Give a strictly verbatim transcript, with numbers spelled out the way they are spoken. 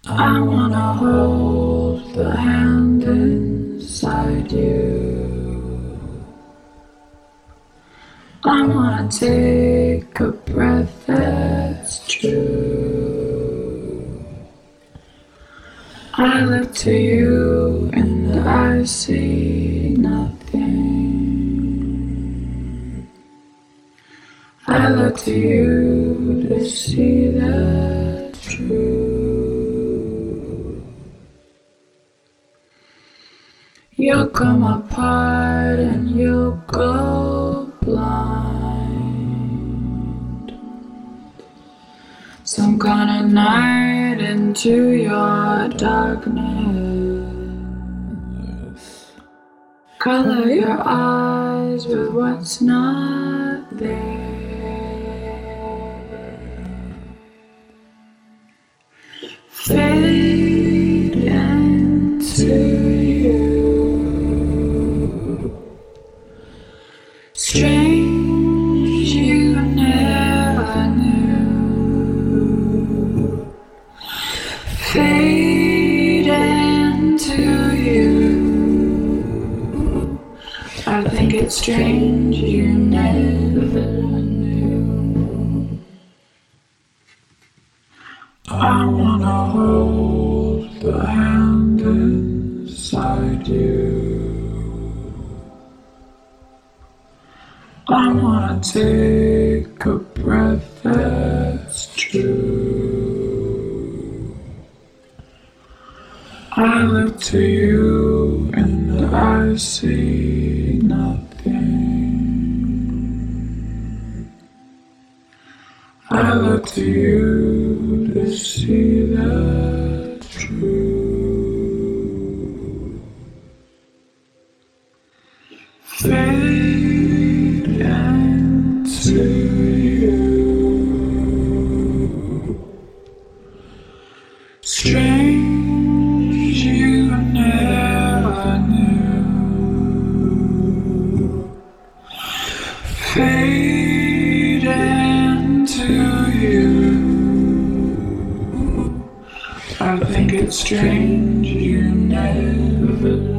I wanna hold the hand inside you. I wanna take a breath that's true. I look to you and I see nothing. I look to you to see the truth. You'll come apart and you'll go blind. Some kind of night into your darkness. Color your eyes with what's not there. Fade into you. Strange you never knew. Fade into you. I think it's strange you never knew. I wanna hold the hand inside you. I wanna take a breath that's true. I look to you and I see nothing. I look to you to see the truth. Fade into you. Strange you never knew. Fade into you. I think it's strange you never